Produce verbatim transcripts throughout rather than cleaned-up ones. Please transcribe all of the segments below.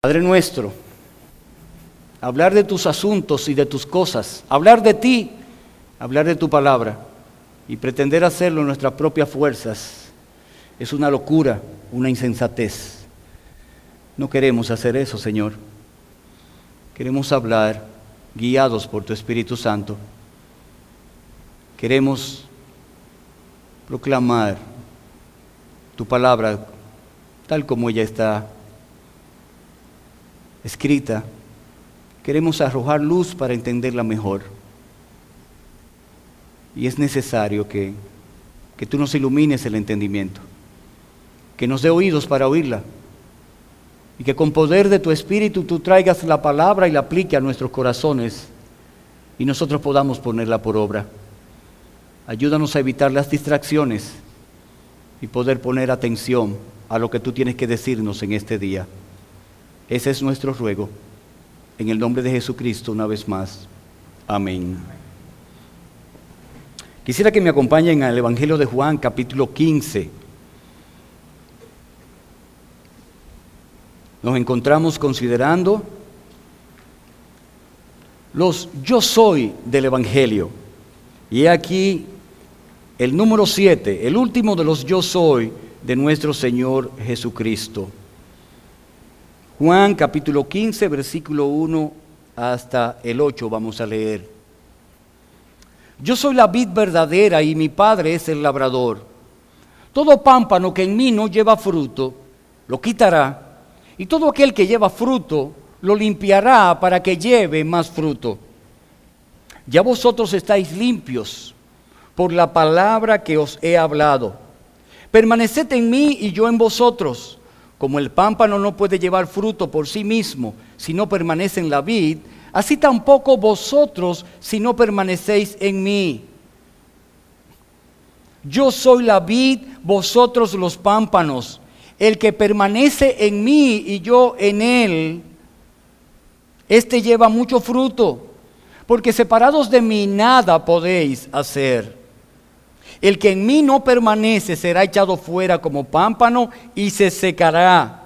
Padre nuestro, hablar de tus asuntos y de tus cosas, hablar de ti, hablar de tu palabra y pretender hacerlo en nuestras propias fuerzas es una locura, una insensatez. No queremos hacer eso, Señor. Queremos hablar guiados por tu Espíritu Santo. Queremos proclamar tu palabra tal como ella está escrita. Queremos arrojar luz para entenderla mejor. Y es necesario que, que tú nos ilumines el entendimiento, que nos dé oídos para oírla, y que con poder de tu Espíritu tú traigas la palabra y la aplique a nuestros corazones, y nosotros podamos ponerla por obra. Ayúdanos a evitar las distracciones y poder poner atención a lo que tú tienes que decirnos en este día. Ese es nuestro ruego. En el nombre de Jesucristo, una vez más. Amén. Quisiera que me acompañen al Evangelio de Juan, capítulo quince. Nos encontramos considerando los yo soy del Evangelio. Y he aquí el número siete, el último de los yo soy de nuestro Señor Jesucristo. Juan capítulo quince, versículo uno hasta el ocho vamos a leer. Yo soy la vid verdadera y mi Padre es el labrador. Todo pámpano que en mí no lleva fruto, lo quitará, y todo aquel que lleva fruto, lo limpiará para que lleve más fruto. Ya vosotros estáis limpios por la palabra que os he hablado. Permaneced en mí y yo en vosotros. Como el pámpano no puede llevar fruto por sí mismo si no permanece en la vid, así tampoco vosotros si no permanecéis en mí. Yo soy la vid, vosotros los pámpanos. El que permanece en mí y yo en él, este lleva mucho fruto, porque separados de mí nada podéis hacer. El que en mí no permanece será echado fuera como pámpano y se secará.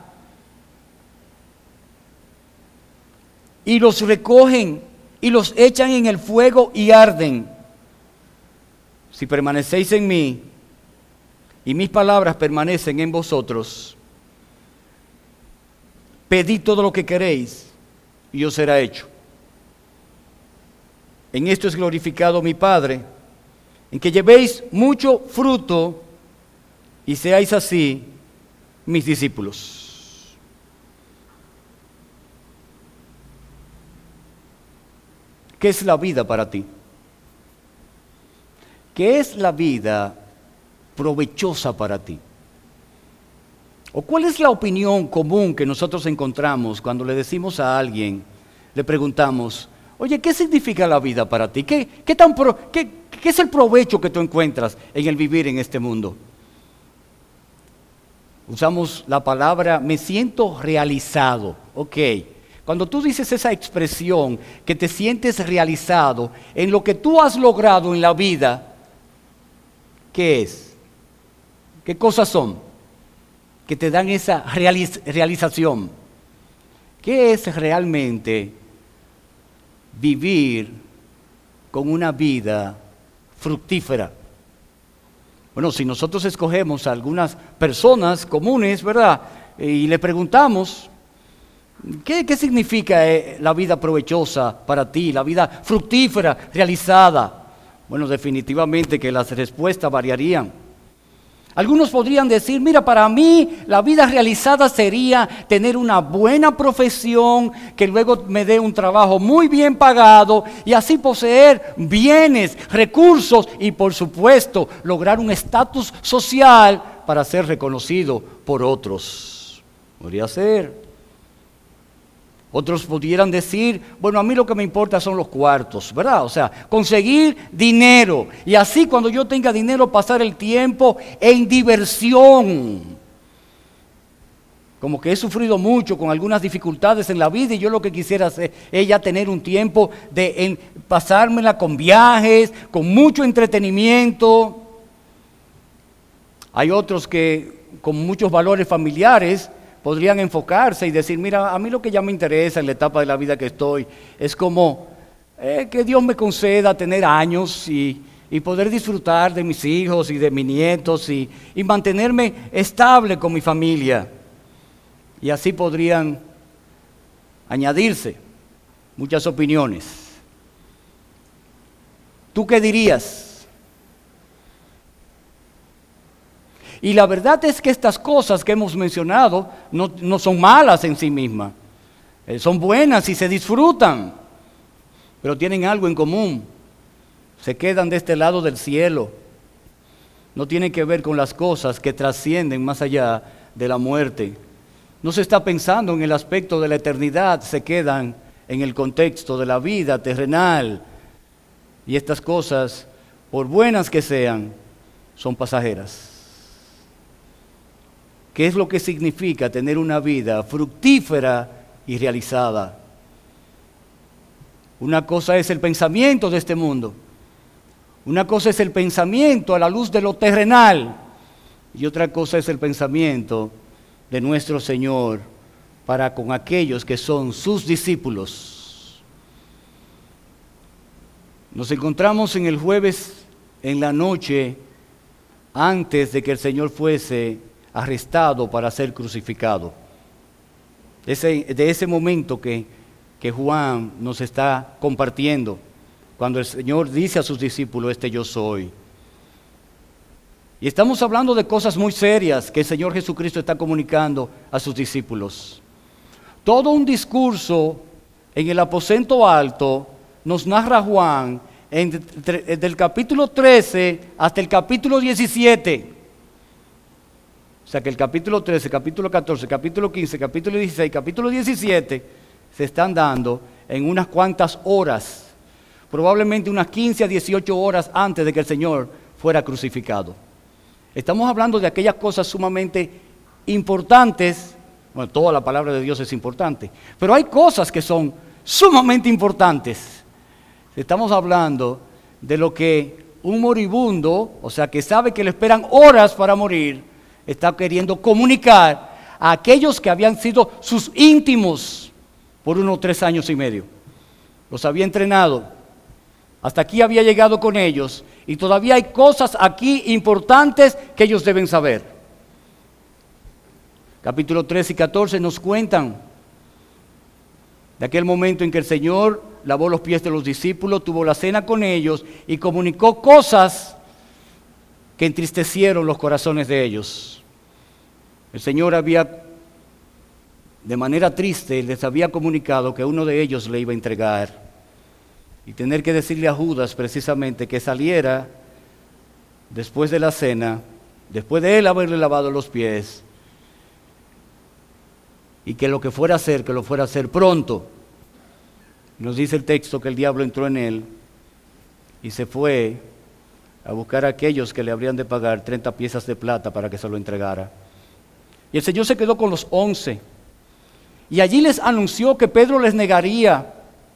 Y los recogen y los echan en el fuego y arden. Si permanecéis en mí y mis palabras permanecen en vosotros, pedid todo lo que queréis y os será hecho. En esto es glorificado mi Padre, en que llevéis mucho fruto y seáis así mis discípulos. ¿Qué es la vida para ti? ¿Qué es la vida provechosa para ti? ¿O cuál es la opinión común que nosotros encontramos cuando le decimos a alguien, le preguntamos, oye, ¿qué significa la vida para ti? ¿Qué, qué, tan pro, qué, ¿Qué es el provecho que tú encuentras en el vivir en este mundo? Usamos la palabra, me siento realizado. Ok, cuando tú dices esa expresión, que te sientes realizado en lo que tú has logrado en la vida, ¿qué es? ¿Qué cosas son que te dan esa realiz- realización? ¿Qué es realmente vivir con una vida fructífera? Bueno, si nosotros escogemos a algunas personas comunes, ¿verdad? Y le preguntamos, ¿qué, qué significa eh, la vida provechosa para ti, la vida fructífera, realizada? Bueno, definitivamente que las respuestas variarían. Algunos podrían decir, mira, para mí la vida realizada sería tener una buena profesión, que luego me dé un trabajo muy bien pagado y así poseer bienes, recursos y por supuesto lograr un estatus social para ser reconocido por otros. Podría ser. Otros pudieran decir, bueno, a mí lo que me importa son los cuartos, ¿verdad? O sea, conseguir dinero y así cuando yo tenga dinero pasar el tiempo en diversión. Como que he sufrido mucho con algunas dificultades en la vida y yo lo que quisiera hacer es ya tener un tiempo de en, pasármela con viajes, con mucho entretenimiento. Hay otros que con muchos valores familiares podrían enfocarse y decir, mira, a mí lo que ya me interesa en la etapa de la vida que estoy es como eh, que Dios me conceda tener años y, y poder disfrutar de mis hijos y de mis nietos y, y mantenerme estable con mi familia. Y así podrían añadirse muchas opiniones. ¿Tú qué dirías? Y la verdad es que estas cosas que hemos mencionado no, no son malas en sí mismas. Eh, son buenas y se disfrutan, pero tienen algo en común. Se quedan de este lado del cielo. No tienen que ver con las cosas que trascienden más allá de la muerte. No se está pensando en el aspecto de la eternidad, se quedan en el contexto de la vida terrenal. Y estas cosas, por buenas que sean, son pasajeras. ¿Qué es lo que significa tener una vida fructífera y realizada? Una cosa es el pensamiento de este mundo. Una cosa es el pensamiento a la luz de lo terrenal. Y otra cosa es el pensamiento de nuestro Señor para con aquellos que son sus discípulos. Nos encontramos en el jueves en la noche antes de que el Señor fuese arrestado para ser crucificado. Ese, de ese momento que, que Juan nos está compartiendo, cuando el Señor dice a sus discípulos, este yo soy. Y estamos hablando de cosas muy serias que el Señor Jesucristo está comunicando a sus discípulos. Todo un discurso en el aposento alto nos narra Juan entre, del capítulo trece hasta el capítulo diecisiete. O sea que el capítulo trece, capítulo catorce, capítulo quince, capítulo dieciséis, capítulo diecisiete se están dando en unas cuantas horas, probablemente unas quince a dieciocho horas antes de que el Señor fuera crucificado. Estamos hablando de aquellas cosas sumamente importantes. Bueno, toda la palabra de Dios es importante, pero hay cosas que son sumamente importantes. Estamos hablando de lo que un moribundo, o sea que sabe que le esperan horas para morir, está queriendo comunicar a aquellos que habían sido sus íntimos por unos tres años y medio. Los había entrenado, hasta aquí había llegado con ellos y todavía hay cosas aquí importantes que ellos deben saber. Capítulo trece y catorce nos cuentan de aquel momento en que el Señor lavó los pies de los discípulos, tuvo la cena con ellos y comunicó cosas que entristecieron los corazones de ellos. El Señor había, de manera triste, les había comunicado que uno de ellos le iba a entregar. Y tener que decirle a Judas precisamente que saliera después de la cena, después de él haberle lavado los pies, y que lo que fuera a hacer, que lo fuera a hacer pronto. Nos dice el texto que el diablo entró en él y se fue a buscar a aquellos que le habrían de pagar treinta piezas de plata para que se lo entregara. Y el Señor se quedó con los once. Y allí les anunció que Pedro les negaría.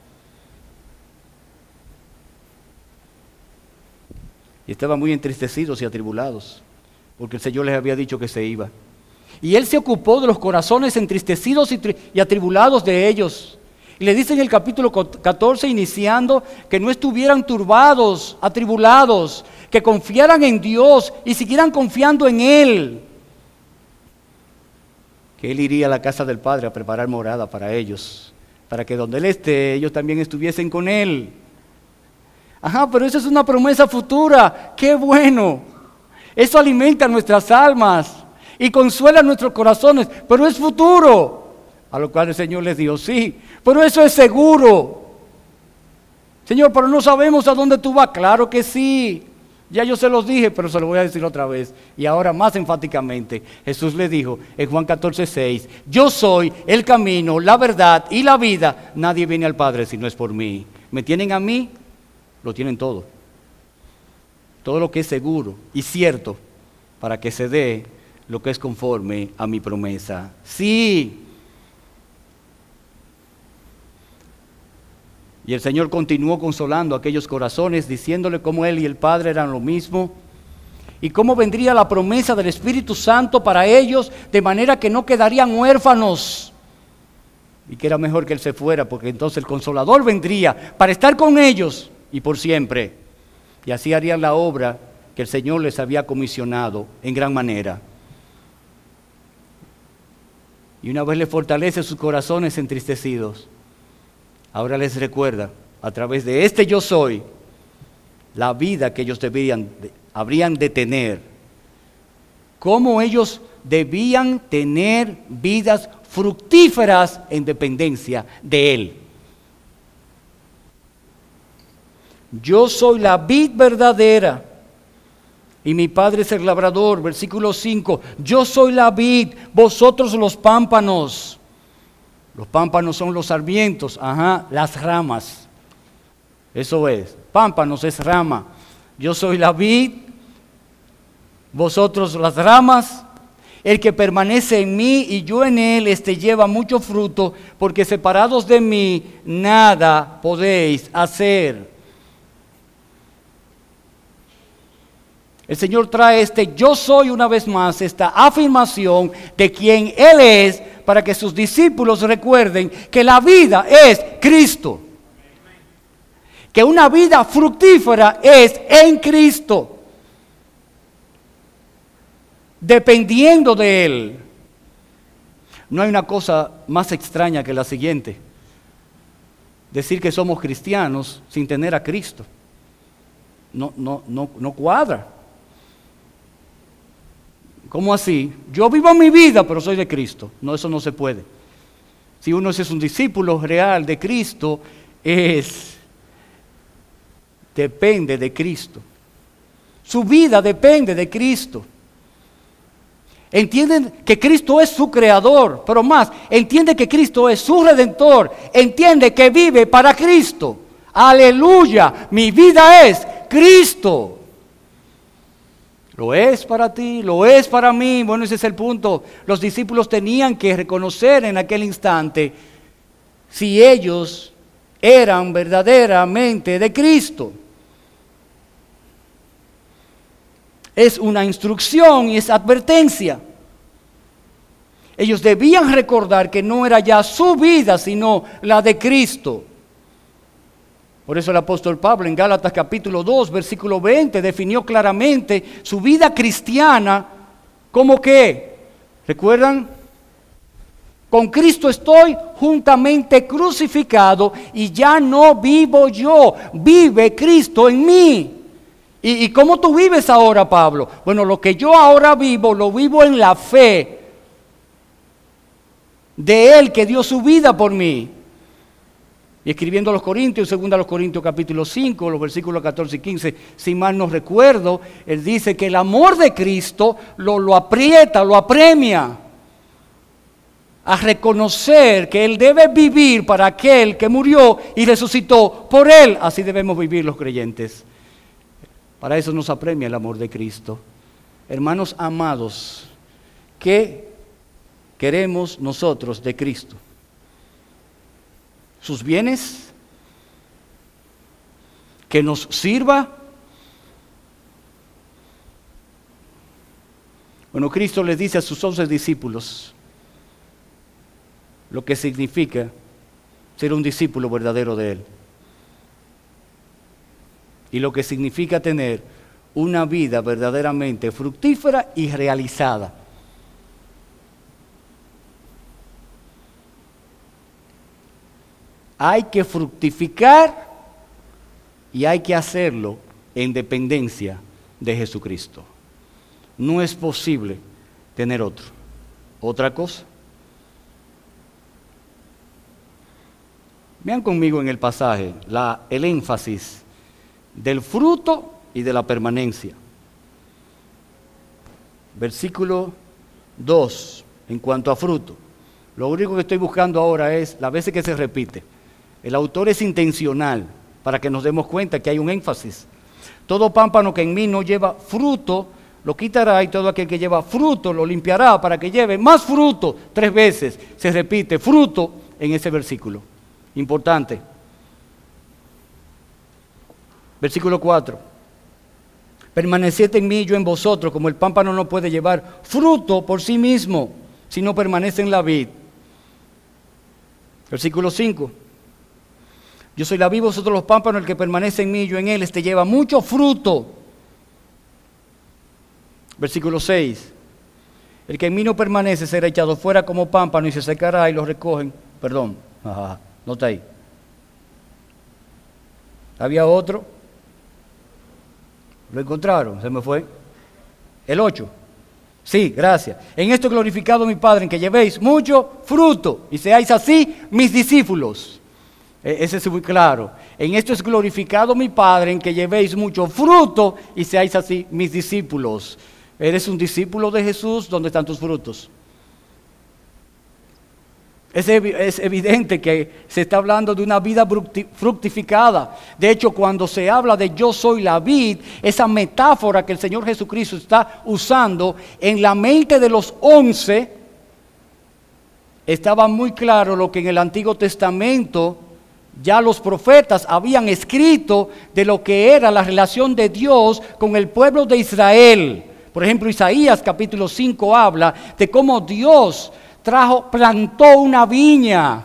Y estaban muy entristecidos y atribulados, porque el Señor les había dicho que se iba. Y Él se ocupó de los corazones entristecidos y, tri- y atribulados de ellos. Y le dice en el capítulo catorce, iniciando, que no estuvieran turbados, atribulados, que confiaran en Dios y siguieran confiando en Él. Que Él iría a la casa del Padre a preparar morada para ellos, para que donde Él esté, ellos también estuviesen con Él. Ajá, pero eso es una promesa futura. ¡Qué bueno! Eso alimenta nuestras almas y consuela nuestros corazones, pero es futuro. A lo cual el Señor les dijo, sí, pero eso es seguro. Señor, pero no sabemos a dónde tú vas. Claro que sí. Ya yo se los dije, pero se lo voy a decir otra vez. Y ahora más enfáticamente, Jesús le dijo en Juan catorce, seis, yo soy el camino, la verdad y la vida. Nadie viene al Padre si no es por mí. ¿Me tienen a mí? Lo tienen todo. Todo lo que es seguro y cierto para que se dé lo que es conforme a mi promesa. Sí. Y el Señor continuó consolando a aquellos corazones, diciéndole cómo Él y el Padre eran lo mismo, y cómo vendría la promesa del Espíritu Santo para ellos, de manera que no quedarían huérfanos. Y que era mejor que Él se fuera, porque entonces el Consolador vendría para estar con ellos y por siempre. Y así harían la obra que el Señor les había comisionado en gran manera. Y una vez les fortalece sus corazones entristecidos, ahora les recuerda, a través de este yo soy, la vida que ellos debían, habrían de tener. Cómo ellos debían tener vidas fructíferas en dependencia de Él. Yo soy la vid verdadera y mi Padre es el labrador. Versículo cinco. Yo soy la vid, vosotros los pámpanos. Los pámpanos son los sarmientos, ajá, las ramas. Eso es, pámpanos es rama. Yo soy la vid, vosotros las ramas. El que permanece en mí y yo en él, este lleva mucho fruto, porque separados de mí nada podéis hacer. El Señor trae este yo soy una vez más, esta afirmación de quién Él es, para que sus discípulos recuerden que la vida es Cristo. Que una vida fructífera es en Cristo, dependiendo de Él. No hay una cosa más extraña que la siguiente: decir que somos cristianos sin tener a Cristo. No, no, no, no cuadra. ¿Cómo así? Yo vivo mi vida, pero soy de Cristo. No, eso no se puede. Si uno es un discípulo real de Cristo, es depende de Cristo. Su vida depende de Cristo. Entienden que Cristo es su creador, pero más, entiende que Cristo es su redentor. Entiende que vive para Cristo. Aleluya, mi vida es Cristo. Lo es para ti, lo es para mí. Bueno, ese es el punto. Los discípulos tenían que reconocer en aquel instante si ellos eran verdaderamente de Cristo. Es una instrucción y es advertencia. Ellos debían recordar que no era ya su vida, sino la de Cristo. Por eso el apóstol Pablo en Gálatas capítulo dos, versículo veinte, definió claramente su vida cristiana como que, ¿recuerdan? Con Cristo estoy juntamente crucificado y ya no vivo yo, vive Cristo en mí. ¿Y, y cómo tú vives ahora, Pablo? Bueno, lo que yo ahora vivo, lo vivo en la fe de Él que dio su vida por mí. Y escribiendo a los Corintios, segunda a los Corintios capítulo cinco, los versículos catorce y quince, si mal no recuerdo, él dice que el amor de Cristo lo, lo aprieta, lo apremia a reconocer que Él debe vivir para aquel que murió y resucitó por Él. Así debemos vivir los creyentes. Para eso nos apremia el amor de Cristo. Hermanos amados, ¿qué queremos nosotros de Cristo? ¿Sus bienes? ¿Que nos sirva? Bueno, Cristo les dice a sus once discípulos lo que significa ser un discípulo verdadero de Él. Y lo que significa tener una vida verdaderamente fructífera y realizada. Hay que fructificar y hay que hacerlo en dependencia de Jesucristo. No es posible tener otro. Otra cosa. Vean conmigo en el pasaje la, el énfasis del fruto y de la permanencia. Versículo dos, en cuanto a fruto. Lo único que estoy buscando ahora es las veces que se repite. El autor es intencional para que nos demos cuenta que hay un énfasis. Todo pámpano que en mí no lleva fruto, lo quitará, y todo aquel que lleva fruto lo limpiará para que lleve más fruto. Tres veces se repite fruto en ese versículo. Importante. Versículo cuatro. Permaneced en mí y yo en vosotros, como el pámpano no puede llevar fruto por sí mismo, si no permanece en la vid. Versículo cinco. Yo soy la vid, vosotros los pámpanos, el que permanece en mí y yo en él, este lleva mucho fruto. Versículo seis. El que en mí no permanece será echado fuera como pámpano y se secará y lo recogen. Perdón, ajá, no está ahí. ¿Había otro? ¿Lo encontraron? Se me fue. El ocho. Sí, gracias. En esto he glorificado a mi Padre, en que llevéis mucho fruto y seáis así mis discípulos. Ese es muy claro. En esto es glorificado mi Padre, en que llevéis mucho fruto y seáis así mis discípulos. ¿Eres un discípulo de Jesús? ¿Dónde están tus frutos? Es, ev- es evidente que se está hablando de una vida fructi- fructificada. De hecho, cuando se habla de yo soy la vid, esa metáfora que el Señor Jesucristo está usando en la mente de los once, estaba muy claro lo que en el Antiguo Testamento ya los profetas habían escrito de lo que era la relación de Dios con el pueblo de Israel. Por ejemplo, Isaías capítulo cinco habla de cómo Dios trajo, plantó una viña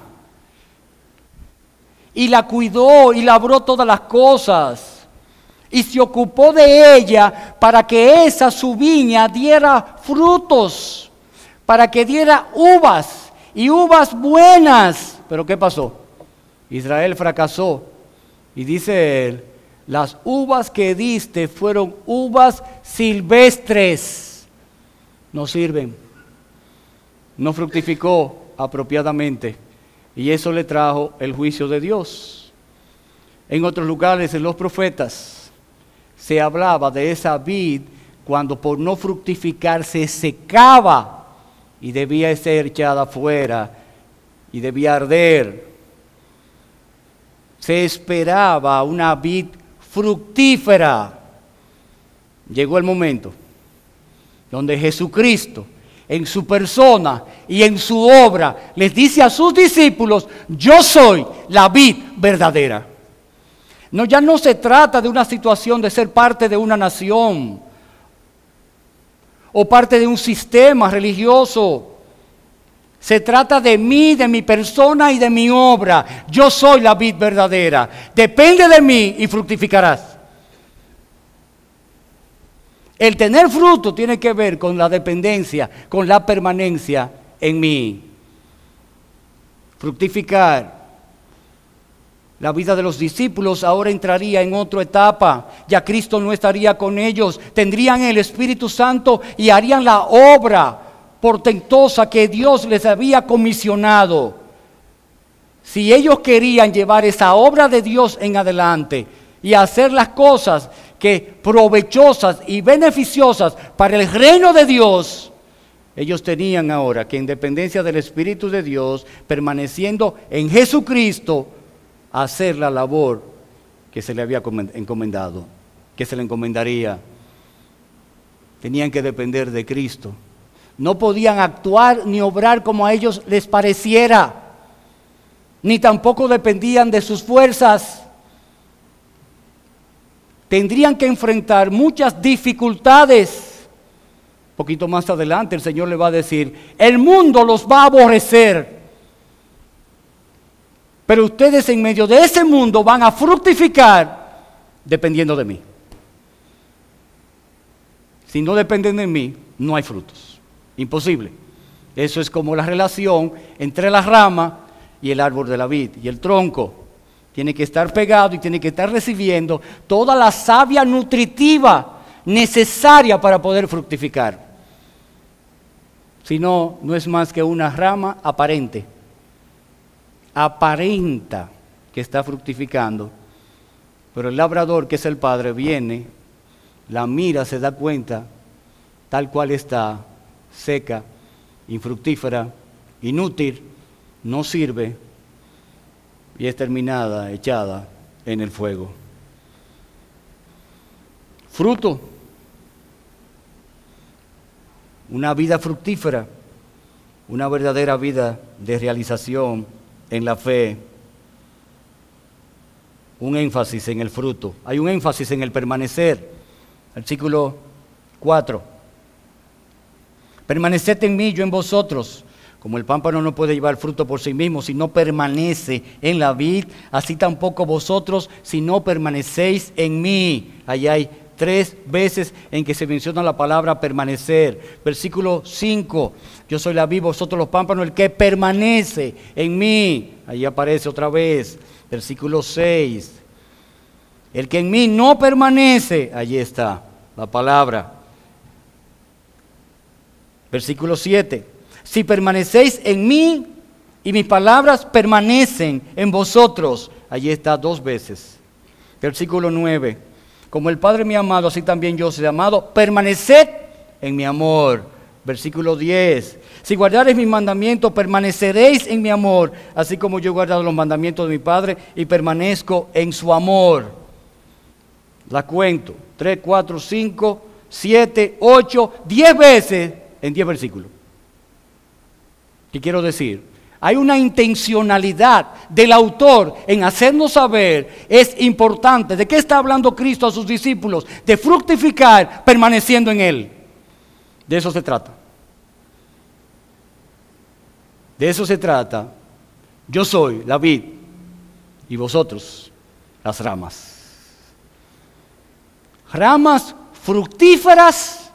y la cuidó y labró todas las cosas y se ocupó de ella para que esa su viña diera frutos, para que diera uvas y uvas buenas. ¿Pero qué pasó? Israel fracasó y dice él, las uvas que diste fueron uvas silvestres, no sirven, no fructificó apropiadamente y eso le trajo el juicio de Dios. En otros lugares, en los profetas, se hablaba de esa vid cuando por no fructificar se secaba y debía ser echada afuera y debía arder. Se esperaba una vid fructífera. Llegó el momento donde Jesucristo, en su persona y en su obra, les dice a sus discípulos, yo soy la vid verdadera. No, ya no se trata de una situación de ser parte de una nación o parte de un sistema religioso. Se trata de mí, de mi persona y de mi obra. Yo soy la vid verdadera. Depende de mí y fructificarás. El tener fruto tiene que ver con la dependencia, con la permanencia en mí. Fructificar. La vida de los discípulos ahora entraría en otra etapa. Ya Cristo no estaría con ellos. Tendrían el Espíritu Santo y harían la obra portentosa que Dios les había comisionado. Si ellos querían llevar esa obra de Dios en adelante y hacer las cosas que provechosas y beneficiosas para el reino de Dios, ellos tenían ahora que en dependencia del Espíritu de Dios, permaneciendo en Jesucristo, hacer la labor que se le había encomendado, que se le encomendaría. Tenían que depender de Cristo. No podían actuar ni obrar como a ellos les pareciera, ni tampoco dependían de sus fuerzas. Tendrían que enfrentar muchas dificultades. Un poquito más adelante el Señor le va a decir, el mundo los va a aborrecer, pero ustedes en medio de ese mundo van a fructificar dependiendo de mí. Si no dependen de mí, no hay frutos. Imposible. Eso es como la relación entre la rama y el árbol de la vid y el tronco. Tiene que estar pegado y tiene que estar recibiendo toda la savia nutritiva necesaria para poder fructificar. Si no, no es más que una rama aparente. Aparenta que está fructificando, pero el labrador, que es el Padre, viene, la mira, se da cuenta, tal cual está, seca, infructífera, inútil, no sirve y es terminada, echada en el fuego. Fruto, una vida fructífera, una verdadera vida de realización en la fe, un énfasis en el fruto, hay un énfasis en el permanecer, Versículo cuatro. Permaneced en mí, yo en vosotros. Como el pámpano no puede llevar fruto por sí mismo si no permanece en la vid, así tampoco vosotros si no permanecéis en mí. Allá hay tres veces en que se menciona la palabra permanecer. Versículo cinco. Yo soy la vid, vosotros los pámpanos, el que permanece en mí. Allí aparece otra vez. Versículo seis. El que en mí no permanece, allí está la palabra. Versículo siete. Si permanecéis en mí y mis palabras permanecen en vosotros. Allí está dos veces. Versículo nueve. Como el Padre me ha amado, así también yo os he amado. Permaneced en mi amor. Versículo diez. Si guardareis mis mandamientos, permaneceréis en mi amor, así como yo he guardado los mandamientos de mi Padre y permanezco en su amor. La cuento. tres, cuatro, cinco, siete, ocho, diez veces en diez versículos. ¿Qué quiero decir? Hay una intencionalidad del autor en hacernos saber, es importante. ¿De qué está hablando Cristo a sus discípulos? De fructificar permaneciendo en Él. De eso se trata. De eso se trata. Yo soy la vid y vosotros las ramas. Ramas fructíferas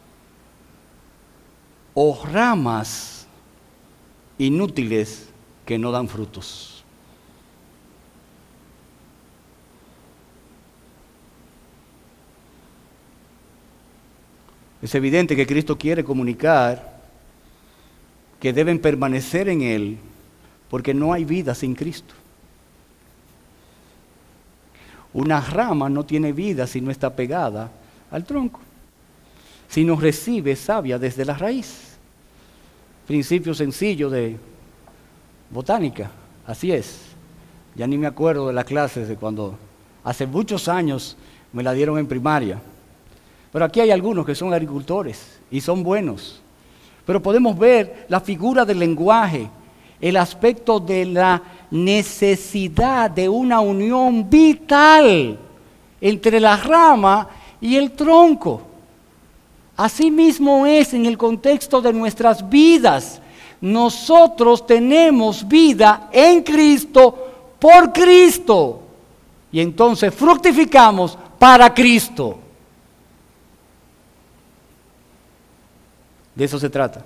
o ramas inútiles que no dan frutos. Es evidente que Cristo quiere comunicar que deben permanecer en Él, porque no hay vida sin Cristo. Una rama no tiene vida si no está pegada al tronco, si no recibe savia desde la raíz. Principio sencillo de botánica, así es. Ya ni me acuerdo de las clases de cuando hace muchos años me la dieron en primaria. Pero aquí hay algunos que son agricultores y son buenos. Pero podemos ver la figura del lenguaje, el aspecto de la necesidad de una unión vital entre la rama y el tronco. Así mismo es en el contexto de nuestras vidas. Nosotros tenemos vida en Cristo, por Cristo. Y entonces fructificamos para Cristo. De eso se trata.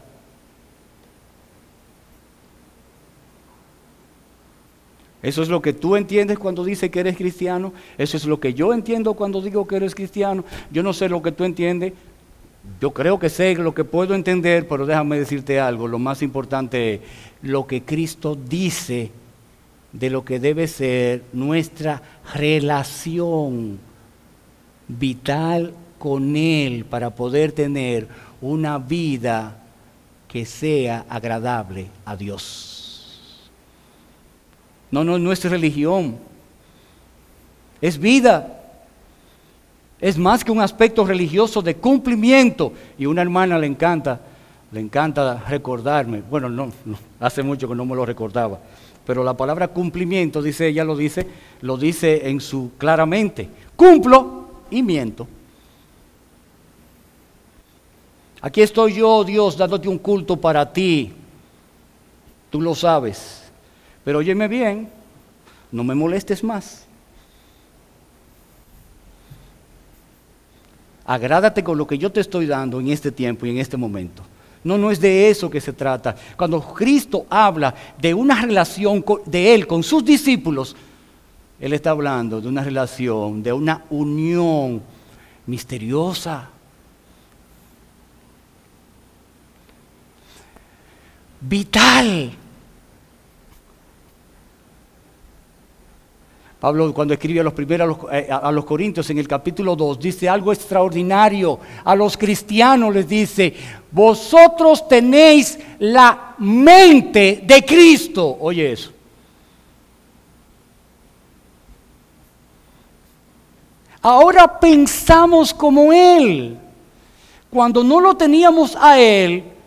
Eso es lo que tú entiendes cuando dices que eres cristiano. Eso es lo que yo entiendo cuando digo que eres cristiano. Yo no sé lo que tú entiendes. Yo creo que sé lo que puedo entender, pero déjame decirte algo. Lo más importante es lo que Cristo dice de lo que debe ser nuestra relación vital con Él para poder tener una vida que sea agradable a Dios. No, no, no es religión, es vida. Es más que un aspecto religioso de cumplimiento. Y una hermana le encanta, le encanta recordarme. Bueno, no, no, hace mucho que no me lo recordaba. Pero la palabra cumplimiento, dice ella, lo dice, lo dice en su claramente. Cumplo y miento. Aquí estoy yo, Dios, dándote un culto para ti. Tú lo sabes. Pero óyeme bien, no me molestes más. Agrádate con lo que yo te estoy dando en este tiempo y en este momento. No, no es de eso que se trata. Cuando Cristo habla de una relación de Él con sus discípulos, Él está hablando de una relación, de una unión misteriosa. Vital. Pablo, cuando escribe a los primeros a los, eh, a los Corintios en el capítulo dos, dice algo extraordinario. A los cristianos les dice: vosotros tenéis la mente de Cristo. Oye eso. Ahora pensamos como Él. Cuando no lo teníamos a Él,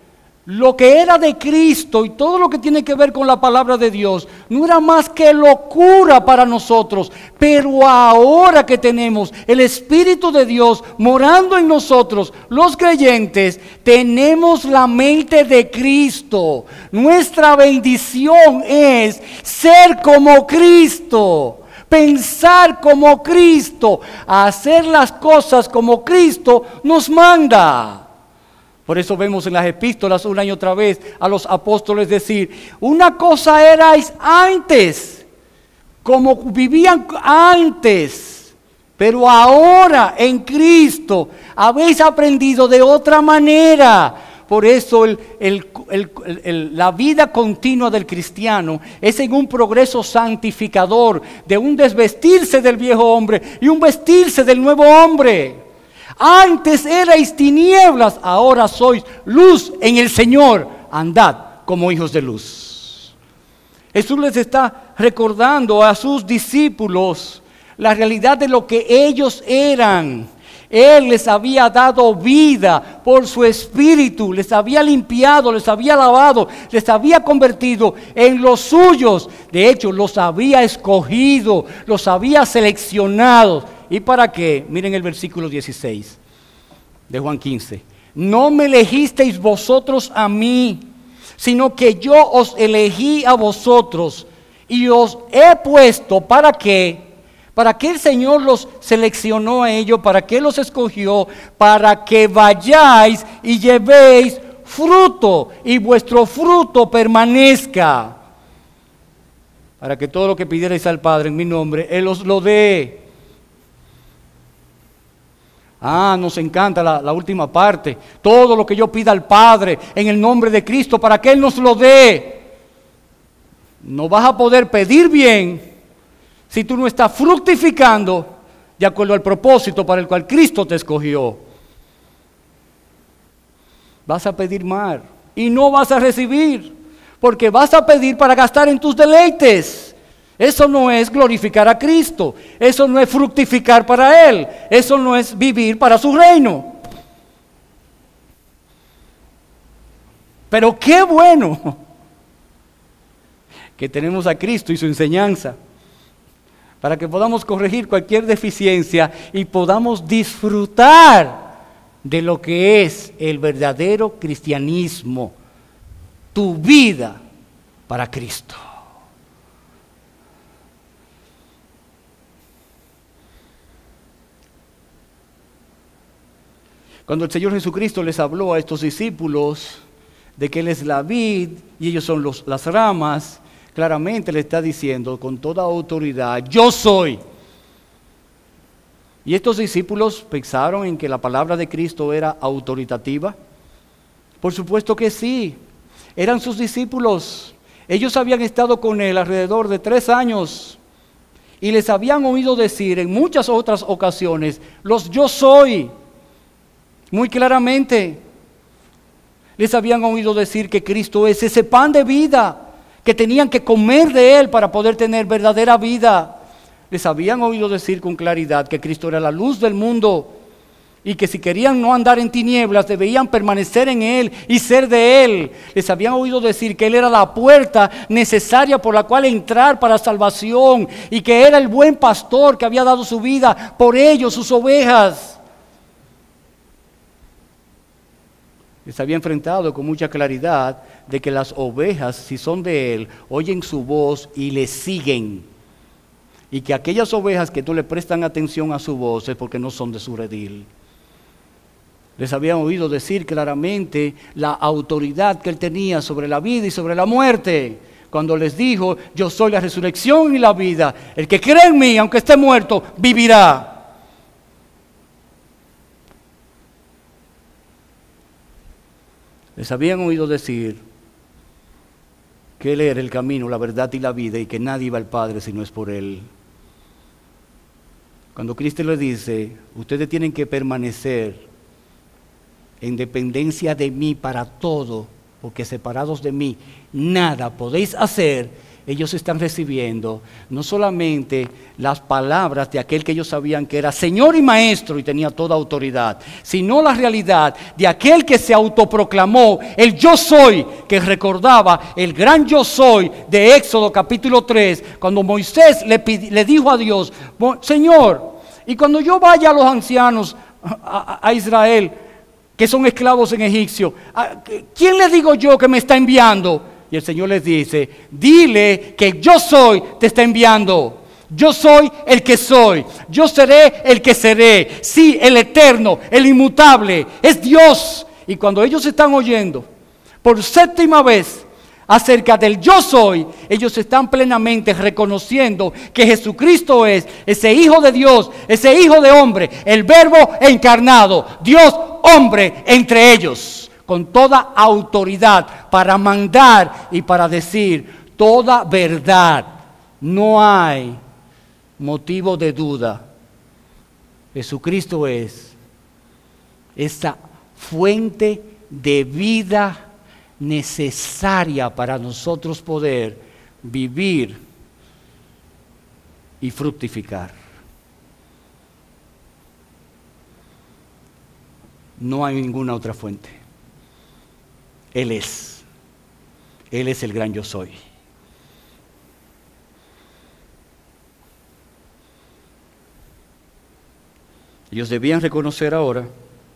lo que era de Cristo y todo lo que tiene que ver con la palabra de Dios no era más que locura para nosotros, pero ahora que tenemos el Espíritu de Dios morando en nosotros, los creyentes, tenemos la mente de Cristo. Nuestra bendición es ser como Cristo, pensar como Cristo, hacer las cosas como Cristo nos manda. Por eso vemos en las epístolas una y otra vez a los apóstoles decir, una cosa erais antes, como vivían antes, pero ahora en Cristo habéis aprendido de otra manera. Por eso el, el, el, el, la vida continua del cristiano es en un progreso santificador, de un desvestirse del viejo hombre y un vestirse del nuevo hombre. Antes erais tinieblas, ahora sois luz en el Señor. Andad como hijos de luz. Jesús les está recordando a sus discípulos la realidad de lo que ellos eran. Él les había dado vida por su espíritu, les había limpiado, les había lavado, les había convertido en los suyos. De hecho, los había escogido, los había seleccionado. ¿Y para qué? Miren el versículo dieciséis de Juan quince. No me elegisteis vosotros a mí, sino que yo os elegí a vosotros y os he puesto. ¿Para qué? ¿Para qué el Señor los seleccionó a ellos? ¿Para qué los escogió? Para que vayáis y llevéis fruto y vuestro fruto permanezca. Para que todo lo que pidierais al Padre en mi nombre, Él os lo dé. Ah, nos encanta la, la última parte. Todo lo que yo pida al Padre en el nombre de Cristo para que Él nos lo dé. No vas a poder pedir bien si tú no estás fructificando de acuerdo al propósito para el cual Cristo te escogió. Vas a pedir mal y no vas a recibir, porque vas a pedir para gastar en tus deleites. Eso no es glorificar a Cristo, eso no es fructificar para Él, eso no es vivir para su reino. Pero qué bueno que tenemos a Cristo y su enseñanza, para que podamos corregir cualquier deficiencia y podamos disfrutar de lo que es el verdadero cristianismo, tu vida para Cristo. Cuando el Señor Jesucristo les habló a estos discípulos de que Él es la vid y ellos son los, las ramas, claramente le está diciendo con toda autoridad, yo soy. ¿Y estos discípulos pensaron en que la palabra de Cristo era autoritativa? Por supuesto que sí. Eran sus discípulos. Ellos habían estado con Él alrededor de tres años y les habían oído decir en muchas otras ocasiones, los yo soy. Muy claramente, les habían oído decir que Cristo es ese pan de vida, que tenían que comer de Él para poder tener verdadera vida. Les habían oído decir con claridad que Cristo era la luz del mundo y que si querían no andar en tinieblas, debían permanecer en Él y ser de Él. Les habían oído decir que Él era la puerta necesaria por la cual entrar para salvación y que era el buen pastor que había dado su vida por ellos, sus ovejas. Les había enfrentado con mucha claridad de que las ovejas, si son de Él, oyen su voz y le siguen. Y que aquellas ovejas que no le prestan atención a su voz es porque no son de su redil. Les habían oído decir claramente la autoridad que Él tenía sobre la vida y sobre la muerte. Cuando les dijo, yo soy la resurrección y la vida. El que cree en mí, aunque esté muerto, vivirá. Les habían oído decir que Él era el camino, la verdad y la vida y que nadie iba al Padre si no es por Él. Cuando Cristo les dice, ustedes tienen que permanecer en dependencia de mí para todo, porque separados de mí nada podéis hacer, ellos están recibiendo no solamente las palabras de aquel que ellos sabían que era Señor y Maestro y tenía toda autoridad, sino la realidad de aquel que se autoproclamó el yo soy, que recordaba el gran yo soy de Éxodo capítulo tres, cuando Moisés le, pidi, le dijo a Dios, Señor, y cuando yo vaya a los ancianos a, a, a Israel, que son esclavos en Egipcio, ¿quién le digo yo que me está enviando? Y el Señor les dice, dile que yo soy, te está enviando. Yo soy el que soy. Yo seré el que seré. Sí, el eterno, el inmutable, es Dios. Y cuando ellos están oyendo por séptima vez acerca del yo soy, ellos están plenamente reconociendo que Jesucristo es ese Hijo de Dios, ese Hijo de hombre, el Verbo encarnado, Dios hombre entre ellos, con toda autoridad para mandar y para decir toda verdad. No hay motivo de duda. Jesucristo es esa fuente de vida necesaria para nosotros poder vivir y fructificar. No hay ninguna otra fuente. Él es. Él es el gran yo soy. Ellos debían reconocer ahora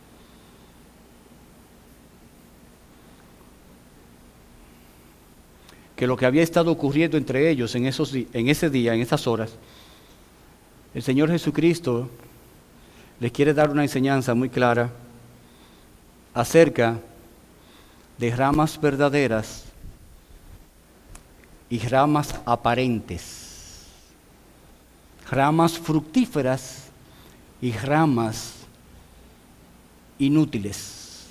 que lo que había estado ocurriendo entre ellos en, esos, en ese día, en esas horas, el Señor Jesucristo les quiere dar una enseñanza muy clara acerca de ramas verdaderas y ramas aparentes, ramas fructíferas y ramas inútiles.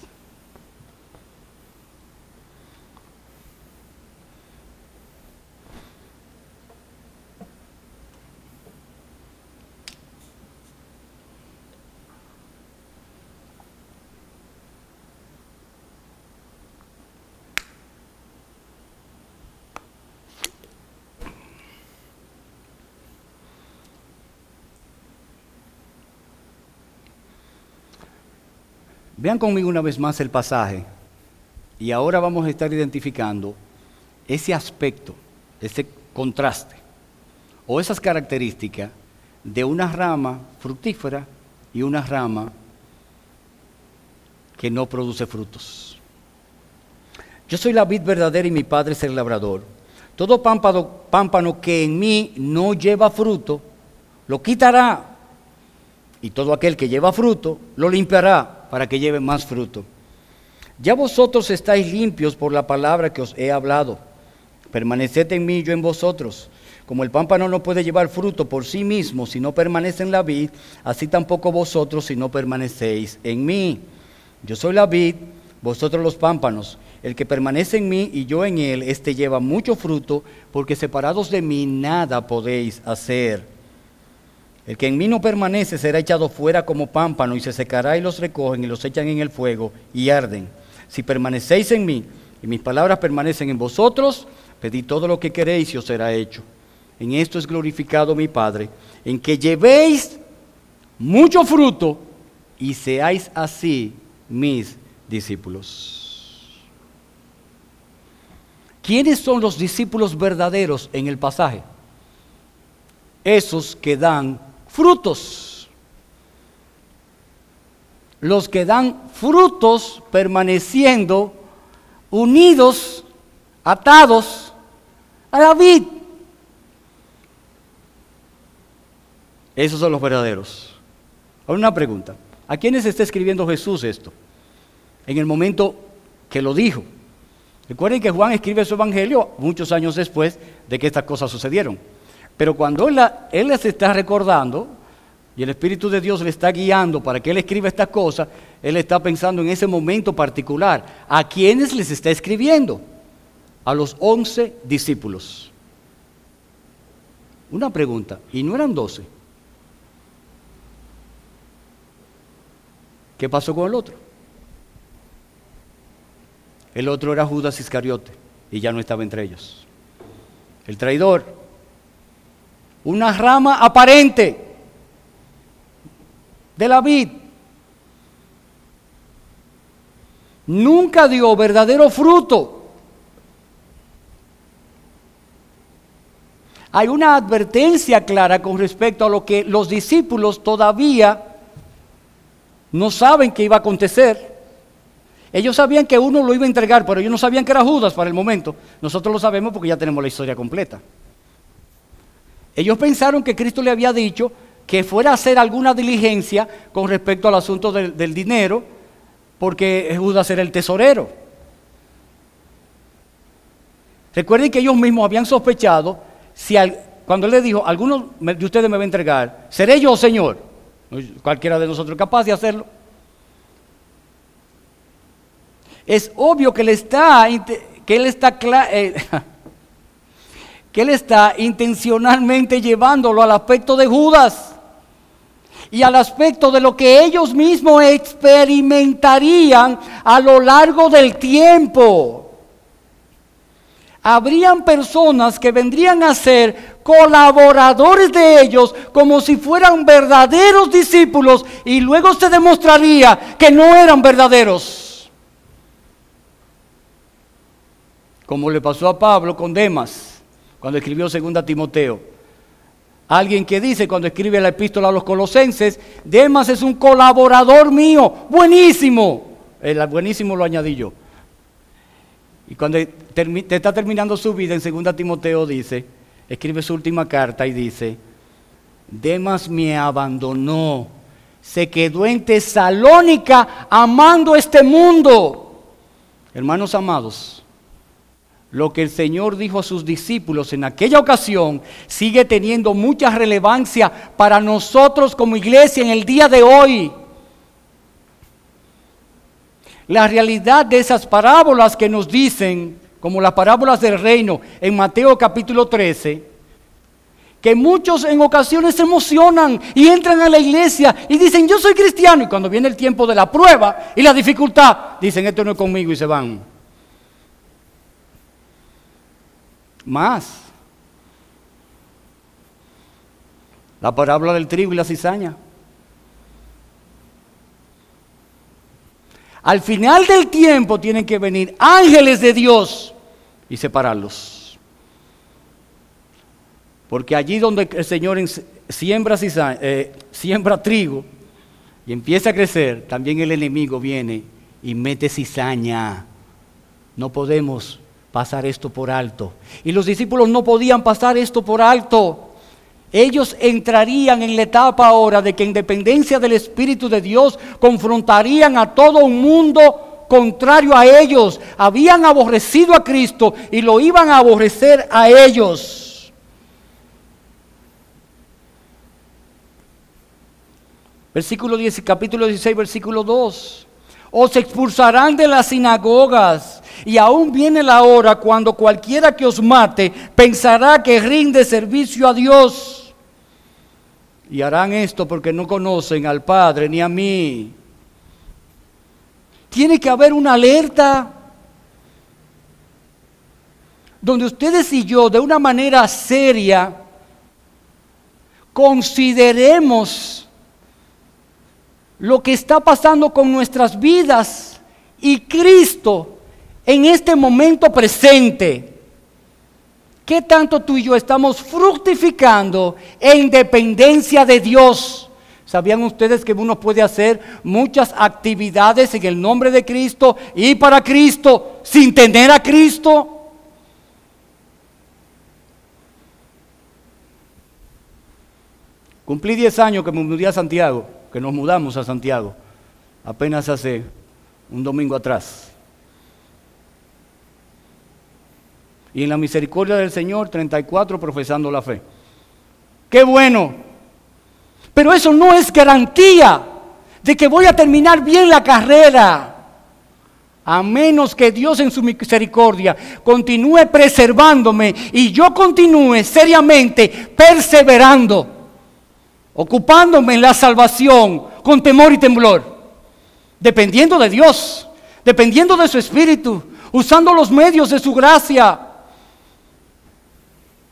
Vean conmigo una vez más el pasaje y ahora vamos a estar identificando ese aspecto, ese contraste o esas características de una rama fructífera y una rama que no produce frutos. Yo soy la vid verdadera y mi Padre es el labrador. Todo pámpano, pámpano que en mí no lleva fruto, lo quitará. Y todo aquel que lleva fruto, lo limpiará para que lleve más fruto. Ya vosotros estáis limpios por la palabra que os he hablado. Permaneced en mí, yo en vosotros. Como el pámpano no puede llevar fruto por sí mismo si no permanece en la vid, así tampoco vosotros si no permanecéis en mí. Yo soy la vid, vosotros los pámpanos. El que permanece en mí y yo en él, éste lleva mucho fruto, porque separados de mí nada podéis hacer. El que en mí no permanece será echado fuera como pámpano y se secará y los recogen y los echan en el fuego y arden. Si permanecéis en mí y mis palabras permanecen en vosotros, pedid todo lo que queréis y os será hecho. En esto es glorificado mi Padre, en que llevéis mucho fruto y seáis así mis discípulos. ¿Quiénes son los discípulos verdaderos en el pasaje? Esos que dan frutos. Los que dan frutos permaneciendo unidos, atados a la vid. Esos son los verdaderos. Ahora una pregunta. ¿A quiénes está escribiendo Jesús esto? En el momento que lo dijo. Recuerden que Juan escribe su evangelio muchos años después de que estas cosas sucedieron. Pero cuando él, la, él les está recordando y el Espíritu de Dios le está guiando para que él escriba estas cosas, él está pensando en ese momento particular. ¿A quiénes les está escribiendo? A los once discípulos. Una pregunta, ¿y no eran doce? ¿Qué pasó con el otro? El otro era Judas Iscariote y ya no estaba entre ellos. el traidor, una rama aparente de la vid, nunca dio verdadero fruto. Hay una advertencia clara con respecto a lo que los discípulos todavía no saben que iba a acontecer. Ellos sabían que uno lo iba a entregar, pero ellos no sabían que era Judas para el momento. Nosotros lo sabemos porque ya tenemos la historia completa. Ellos pensaron que Cristo le había dicho que fuera a hacer alguna diligencia con respecto al asunto del, del dinero, porque Judas era el tesorero. Recuerden que ellos mismos habían sospechado, si al, cuando él le dijo, alguno de ustedes me va a entregar, ¿seré yo, Señor? Cualquiera de nosotros es capaz de hacerlo. Es obvio que él está, que él está, eh, que él está intencionalmente llevándolo al aspecto de Judas y al aspecto de lo que ellos mismos experimentarían a lo largo del tiempo. Habrían personas que vendrían a ser colaboradores de ellos como si fueran verdaderos discípulos y luego se demostraría que no eran verdaderos. Como le pasó a Pablo con Demas, cuando escribió segunda Timoteo. Alguien que dice cuando escribe la epístola a los Colosenses, Demas es un colaborador mío, buenísimo. El buenísimo lo añadí yo. Y cuando te está terminando su vida en segunda Timoteo dice, escribe su última carta y dice, Demas me abandonó, se quedó en Tesalónica amando este mundo. Hermanos amados, lo que el Señor dijo a sus discípulos en aquella ocasión sigue teniendo mucha relevancia para nosotros como iglesia en el día de hoy. La realidad de esas parábolas que nos dicen, como las parábolas del reino en Mateo capítulo trece, que muchos en ocasiones se emocionan y entran a la iglesia y dicen, yo soy cristiano, y cuando viene el tiempo de la prueba y la dificultad, dicen, esto no es conmigo, y se van. Más, la parábola del trigo y la cizaña. Al final del tiempo tienen que venir ángeles de Dios y separarlos. Porque allí donde el Señor siembra, cizaña, eh, siembra trigo y empieza a crecer, también el enemigo viene y mete cizaña. No podemos pasar esto por alto. Y los discípulos no podían pasar esto por alto. Ellos entrarían en la etapa ahora de que en dependencia del Espíritu de Dios confrontarían a todo un mundo contrario a ellos. Habían aborrecido a Cristo y lo iban a aborrecer a ellos. Versículo diez, capítulo dieciséis, versículo dos. Os expulsarán de las sinagogas. Y aún viene la hora cuando cualquiera que os mate pensará que rinde servicio a Dios. Y harán esto porque no conocen al Padre ni a mí. Tiene que haber una alerta donde ustedes y yo, de una manera seria, consideremos lo que está pasando con nuestras vidas y Cristo en este momento presente. ¿Qué tanto tú y yo estamos fructificando en dependencia de Dios? ¿Sabían ustedes que uno puede hacer muchas actividades en el nombre de Cristo y para Cristo sin tener a Cristo? Cumplí diez años que me mudé a Santiago, que nos mudamos a Santiago, apenas hace un domingo atrás. Y en la misericordia del Señor, treinta y cuatro profesando la fe. ¡Qué bueno! Pero eso no es garantía de que voy a terminar bien la carrera. A menos que Dios en su misericordia continúe preservándome y yo continúe seriamente perseverando, ocupándome en la salvación con temor y temblor, dependiendo de Dios, dependiendo de su Espíritu, usando los medios de su gracia.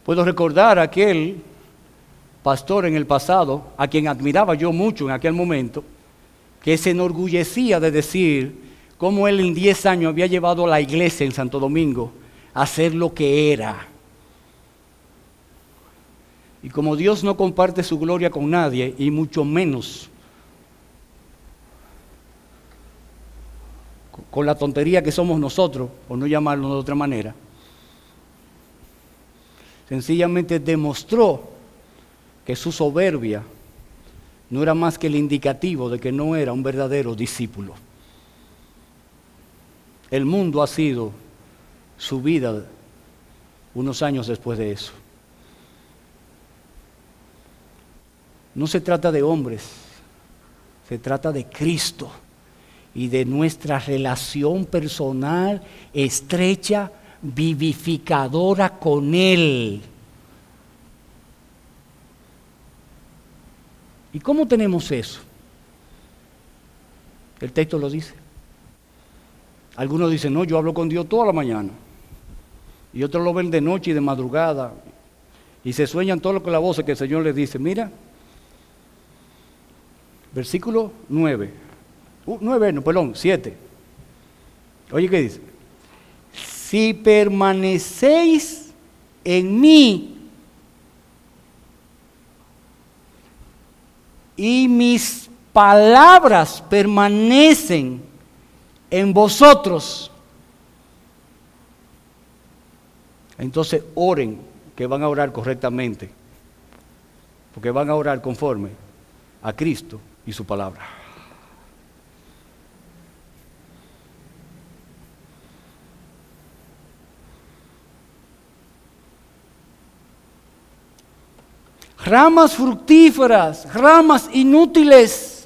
Puedo recordar a aquel pastor en el pasado, a quien admiraba yo mucho en aquel momento, que se enorgullecía de decir cómo él en diez años había llevado a la iglesia en Santo Domingo a ser lo que era. Y como Dios no comparte su gloria con nadie, y mucho menos con la tontería que somos nosotros, por no llamarlo de otra manera, sencillamente demostró que su soberbia no era más que el indicativo de que no era un verdadero discípulo. El mundo ha sido su vida unos años después de eso. No se trata de hombres, se trata de Cristo y de nuestra relación personal estrecha, vivificadora con Él. ¿Y cómo tenemos eso? El texto lo dice. Algunos dicen, no, yo hablo con Dios toda la mañana. Y otros lo ven de noche y de madrugada. Y se sueñan todo lo que la voz que el Señor les dice. Mira, versículo nueve. Uh, nueve, no, perdón, siete. Oye, ¿qué dice? Si permanecéis en mí y mis palabras permanecen en vosotros, entonces oren, que van a orar correctamente, porque van a orar conforme a Cristo y su palabra. Ramas fructíferas, ramas inútiles.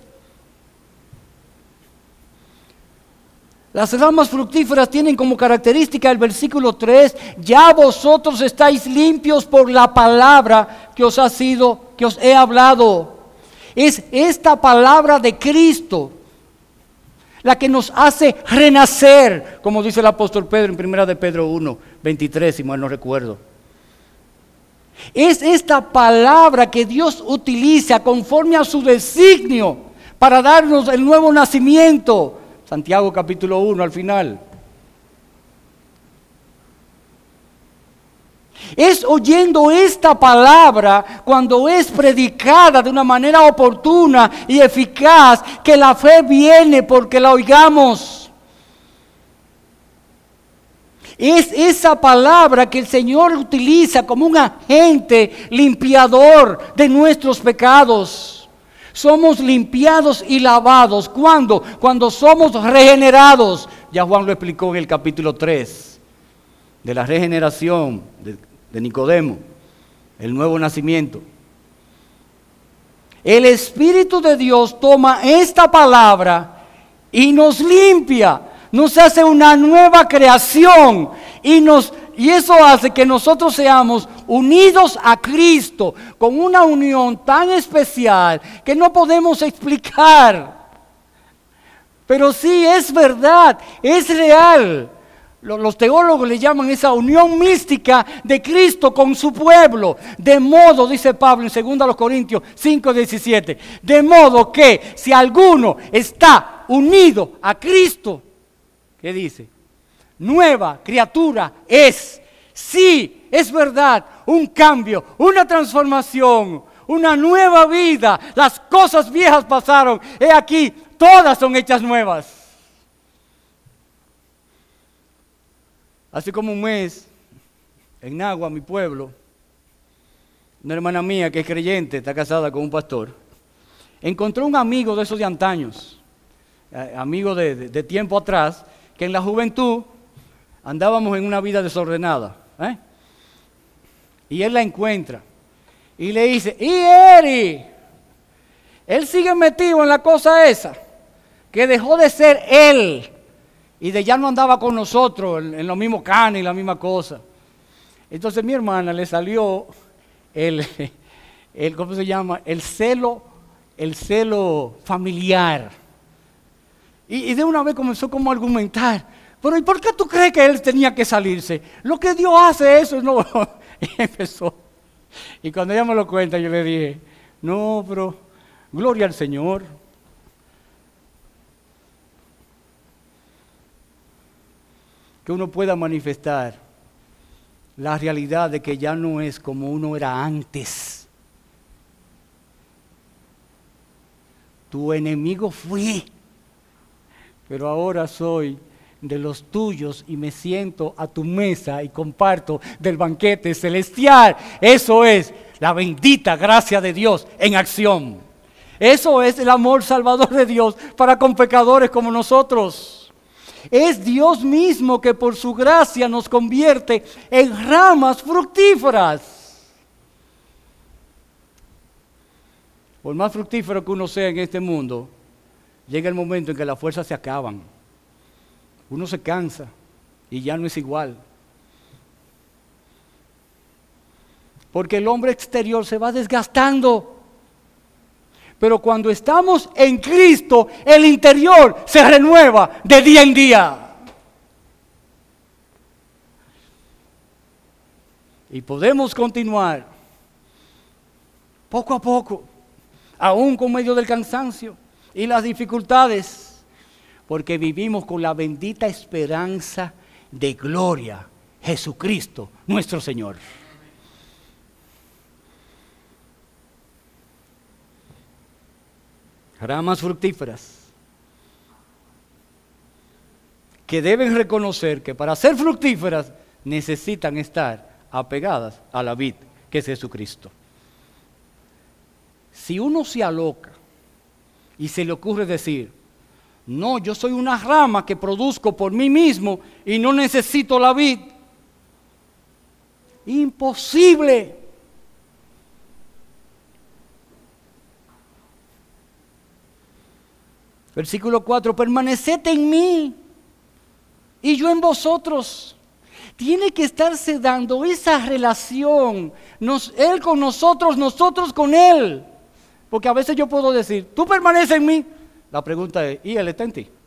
Las ramas fructíferas tienen como característica el versículo tres, ya vosotros estáis limpios por la palabra que os ha sido, que os he hablado. Es esta palabra de Cristo la que nos hace renacer, como dice el apóstol Pedro en primera de Pedro uno, veintitrés, si mal no recuerdo. Es esta palabra que Dios utiliza conforme a su designio para darnos el nuevo nacimiento. Santiago capítulo uno al final. Es oyendo esta palabra cuando es predicada de una manera oportuna y eficaz que la fe viene porque la oigamos. Es esa palabra que el Señor utiliza como un agente limpiador de nuestros pecados. Somos limpiados y lavados. ¿Cuándo? Cuando somos regenerados. Ya Juan lo explicó en el capítulo tres de la regeneración de, de Nicodemo, el nuevo nacimiento. El Espíritu de Dios toma esta palabra y nos limpia. Nos hace una nueva creación y, nos, y eso hace que nosotros seamos unidos a Cristo con una unión tan especial que no podemos explicar. Pero sí es verdad, es real. Los teólogos le llaman esa unión mística de Cristo con su pueblo. De modo, dice Pablo en dos Corintios cinco diecisiete, de modo que si alguno está unido a Cristo, ¿qué dice? Nueva criatura es. Sí, es verdad, un cambio, una transformación, una nueva vida. Las cosas viejas pasaron. He aquí, todas son hechas nuevas. Hace como un mes, en Nagua, mi pueblo, una hermana mía que es creyente, está casada con un pastor, encontró un amigo de esos de antaños, eh, amigo de, de, de tiempo atrás, que en la juventud andábamos en una vida desordenada. ¿eh? Y él la encuentra y le dice, ¿y Eri? Él sigue metido en la cosa esa, que dejó de ser él y de ya no andaba con nosotros en, en los mismos canes y la misma cosa. Entonces mi hermana le salió el, el ¿cómo se llama? El celo, el celo familiar. Y, y de una vez comenzó como a argumentar. Pero ¿y por qué tú crees que él tenía que salirse? Lo que Dios hace eso, no, Y empezó. Y cuando ella me lo cuenta, yo le dije, no, pero gloria al Señor. Que uno pueda manifestar la realidad de que ya no es como uno era antes. Tu enemigo fui, pero ahora soy de los tuyos y me siento a tu mesa y comparto del banquete celestial. Eso es la bendita gracia de Dios en acción. Eso es el amor salvador de Dios para con pecadores como nosotros. Es Dios mismo que por su gracia nos convierte en ramas fructíferas. Por más fructífero que uno sea en este mundo, llega el momento en que las fuerzas se acaban. Uno se cansa y ya no es igual. Porque el hombre exterior se va desgastando. Pero cuando estamos en Cristo, el interior se renueva de día en día. Y podemos continuar poco a poco, aún con medio del cansancio y las dificultades, porque vivimos con la bendita esperanza de gloria, Jesucristo, nuestro Señor. Ramas fructíferas que deben reconocer que para ser fructíferas necesitan estar apegadas a la vid, que es Jesucristo. Si uno se aloca y se le ocurre decir, no, yo soy una rama que produzco por mí mismo y no necesito la vid, imposible. Versículo cuatro, permaneced en mí y yo en vosotros. Tiene que estarse dando esa relación, nos, Él con nosotros, nosotros con Él. Porque a veces yo puedo decir, tú permaneces en mí. La pregunta es, ¿y Él está en ti?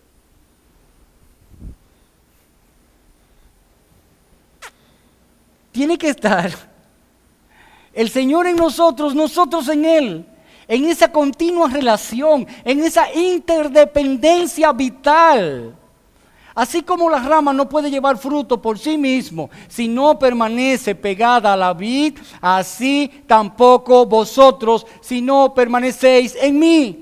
Tiene que estar el Señor en nosotros, nosotros en Él. En esa continua relación, en esa interdependencia vital. Así como la rama no puede llevar fruto por sí mismo, si no permanece pegada a la vid, así tampoco vosotros, si no permanecéis en mí.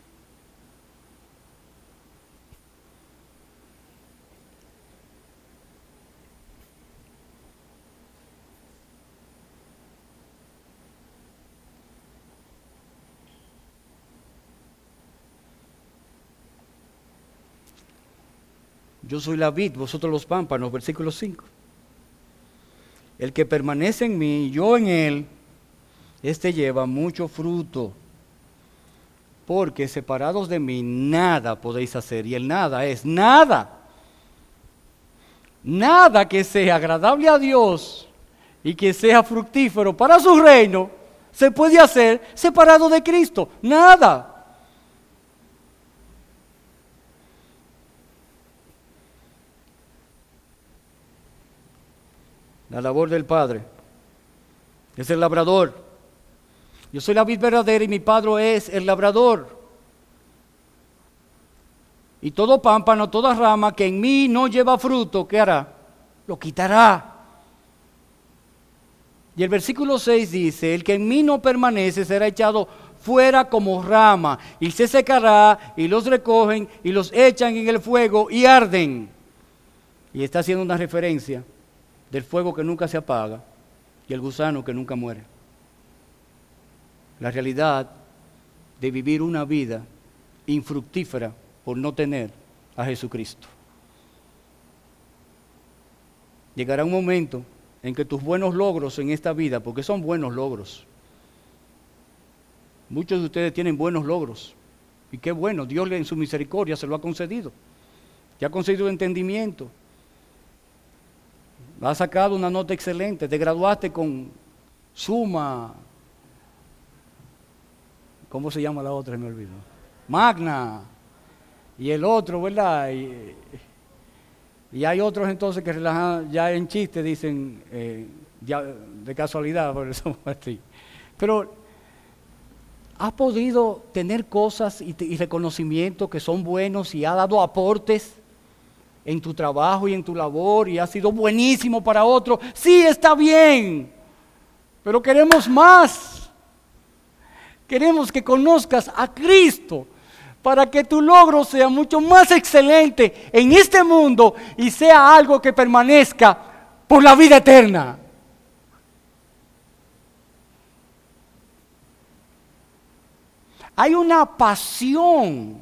Yo soy la vid, vosotros los pámpanos, versículo cinco. El que permanece en mí y yo en él, este lleva mucho fruto. Porque separados de mí nada podéis hacer. Y el nada es nada. Nada que sea agradable a Dios y que sea fructífero para su reino se puede hacer separado de Cristo. Nada. La labor del Padre es el labrador. Yo soy la vid verdadera y mi Padre es el labrador. Y todo pámpano, toda rama que en mí no lleva fruto, ¿qué hará? Lo quitará. Y el versículo seis dice, el que en mí no permanece será echado fuera como rama, y se secará, y los recogen, y los echan en el fuego, y arden. Y está haciendo una referencia del fuego que nunca se apaga y el gusano que nunca muere. La realidad de vivir una vida infructífera por no tener a Jesucristo. Llegará un momento en que tus buenos logros en esta vida, porque son buenos logros, muchos de ustedes tienen buenos logros, y qué bueno, Dios en su misericordia se lo ha concedido, te ha concedido entendimiento, has sacado una nota excelente, te graduaste con suma, ¿cómo se llama la otra? Me olvidó. Magna. Y el otro, ¿verdad? Y, y hay otros entonces que relajan, ya en chiste dicen, eh, ya, de casualidad, por eso así. Pero ha podido tener cosas y, y reconocimiento que son buenos y ha dado aportes en tu trabajo y en tu labor y ha sido buenísimo para otro. Sí, está bien, pero queremos más. Queremos que conozcas a Cristo para que tu logro sea mucho más excelente en este mundo y sea algo que permanezca por la vida eterna. Hay una pasión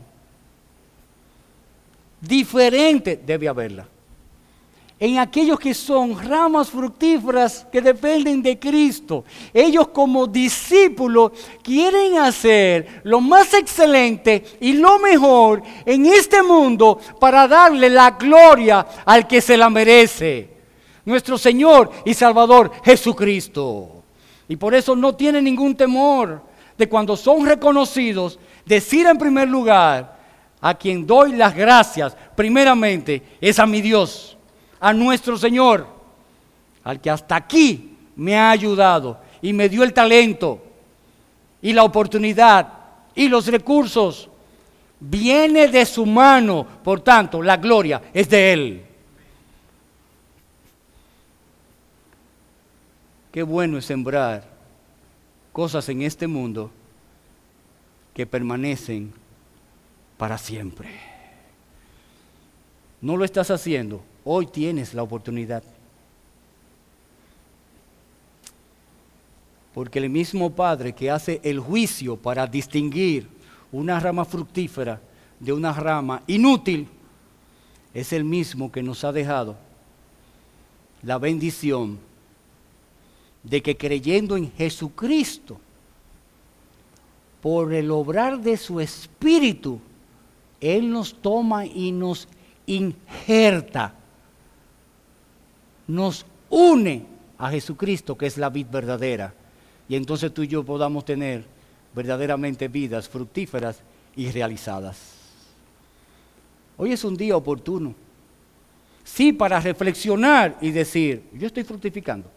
diferente, debe haberla, en aquellos que son ramas fructíferas que dependen de Cristo. Ellos como discípulos quieren hacer lo más excelente y lo mejor en este mundo para darle la gloria al que se la merece, nuestro Señor y Salvador Jesucristo. Y por eso no tienen ningún temor de cuando son reconocidos, decir en primer lugar, a quien doy las gracias primeramente es a mi Dios, a nuestro Señor, al que hasta aquí me ha ayudado y me dio el talento y la oportunidad y los recursos. Viene de su mano, por tanto, la gloria es de Él. Qué bueno es sembrar cosas en este mundo que permanecen para siempre. No lo estás haciendo. Hoy tienes la oportunidad. Porque el mismo Padre que hace el juicio para distinguir una rama fructífera de una rama inútil, es el mismo que nos ha dejado la bendición de que creyendo en Jesucristo, por el obrar de su Espíritu, Él nos toma y nos injerta, nos une a Jesucristo, que es la vid verdadera, y entonces tú y yo podamos tener verdaderamente vidas fructíferas y realizadas. Hoy es un día oportuno, sí, para reflexionar y decir, yo estoy fructificando.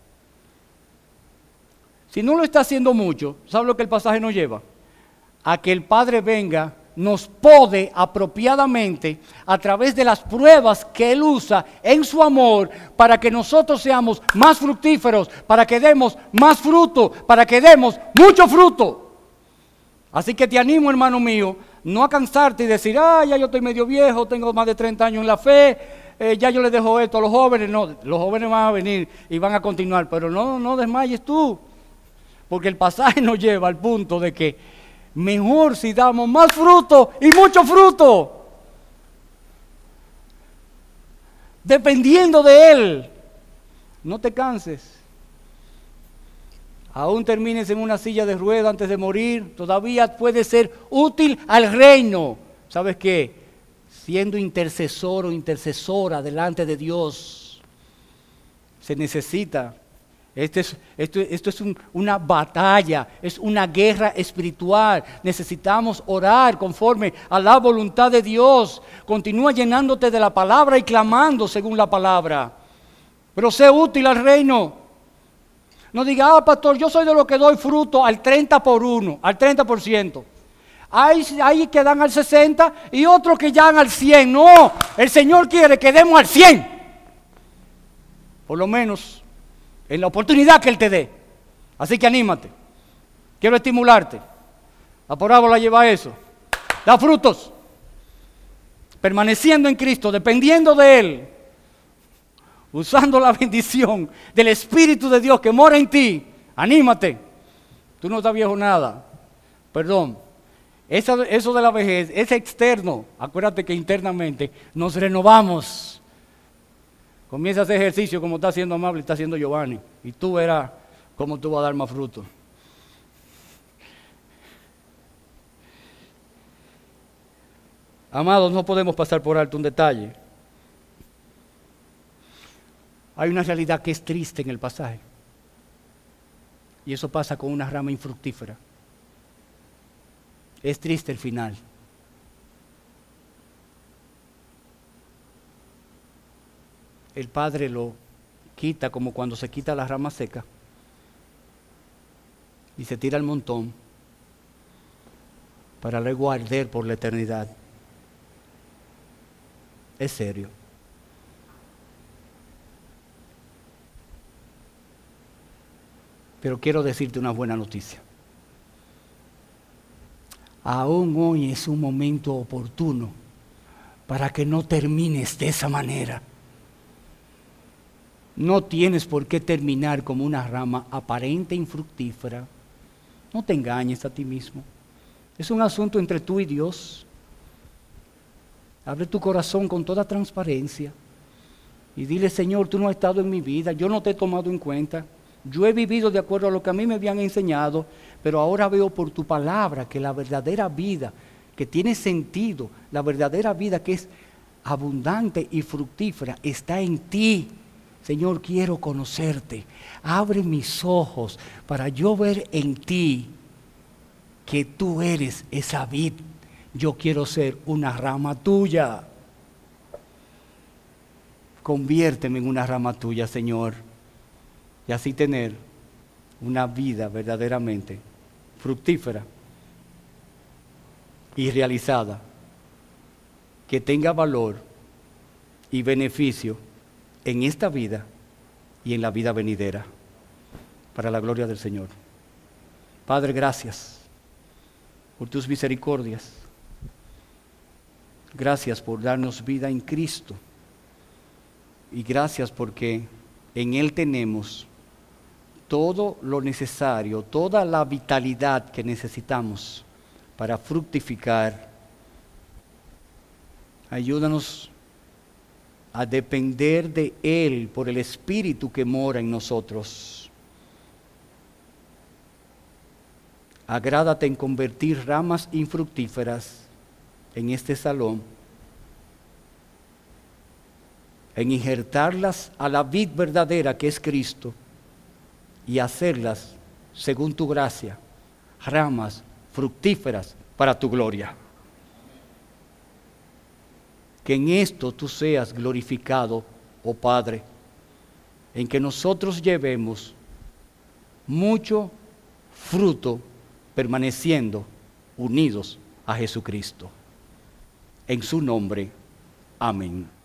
Si no lo está haciendo mucho, ¿sabe lo que el pasaje nos lleva? A que el Padre venga, nos pode apropiadamente a través de las pruebas que Él usa en su amor para que nosotros seamos más fructíferos, para que demos más fruto, para que demos mucho fruto. Así que te animo, hermano mío, no a cansarte y decir, ah, ya yo estoy medio viejo, tengo más de treinta años en la fe, eh, ya yo le dejo esto a los jóvenes. No, los jóvenes van a venir y van a continuar, pero no, no desmayes tú. Porque el pasaje nos lleva al punto de que mejor si damos más fruto y mucho fruto, dependiendo de Él. No te canses. Aún termines en una silla de ruedas antes de morir, todavía puede ser útil al reino. ¿Sabes qué? Siendo intercesor o intercesora delante de Dios, se necesita. Este es, esto, esto es un, una batalla, es una guerra espiritual. Necesitamos orar conforme a la voluntad de Dios. Continúa llenándote de la palabra y clamando según la palabra. Pero sé útil al reino. No diga, ah, pastor, yo soy de los que doy fruto al treinta por uno, al treinta por ciento. Hay, hay que dan al sesenta y otros que dan al cien. No, el Señor quiere que demos al cien. Por lo menos en la oportunidad que Él te dé. Así que anímate. Quiero estimularte. La parábola lleva a eso. Da frutos. Permaneciendo en Cristo, dependiendo de Él. Usando la bendición del Espíritu de Dios que mora en ti. Anímate. Tú no estás viejo nada. Perdón. Eso, eso de la vejez es externo. Acuérdate que internamente nos renovamos. Comienza a hacer ejercicio como está haciendo Amable y está haciendo Giovanni. Y tú verás cómo tú vas a dar más fruto. Amados, no podemos pasar por alto un detalle. Hay una realidad que es triste en el pasaje. Y eso pasa con una rama infructífera. Es triste el final. El Padre lo quita como cuando se quita la rama seca y se tira el montón para luego arder por la eternidad. Es serio. Pero quiero decirte una buena noticia. Aún hoy es un momento oportuno para que no termines de esa manera. No tienes por qué terminar como una rama aparente e infructífera. No te engañes a ti mismo. Es un asunto entre tú y Dios. Abre tu corazón con toda transparencia y dile: Señor, tú no has estado en mi vida, yo no te he tomado en cuenta. Yo he vivido de acuerdo a lo que a mí me habían enseñado, pero ahora veo por tu palabra que la verdadera vida, que tiene sentido, la verdadera vida que es abundante y fructífera, está en ti. Señor, quiero conocerte. Abre mis ojos para yo ver en ti que tú eres esa vid. Yo quiero ser una rama tuya. Conviérteme en una rama tuya, Señor, y así tener una vida verdaderamente fructífera y realizada, que tenga valor y beneficio en esta vida y en la vida venidera, para la gloria del Señor. Padre, gracias por tus misericordias. Gracias por darnos vida en Cristo. Y gracias porque en Él tenemos todo lo necesario, toda la vitalidad que necesitamos para fructificar. Ayúdanos a depender de Él por el Espíritu que mora en nosotros. Agrádate en convertir ramas infructíferas en este salón, en injertarlas a la vid verdadera que es Cristo y hacerlas, según tu gracia, ramas fructíferas para tu gloria. Que en esto tú seas glorificado, oh Padre, en que nosotros llevemos mucho fruto permaneciendo unidos a Jesucristo. En su nombre, amén.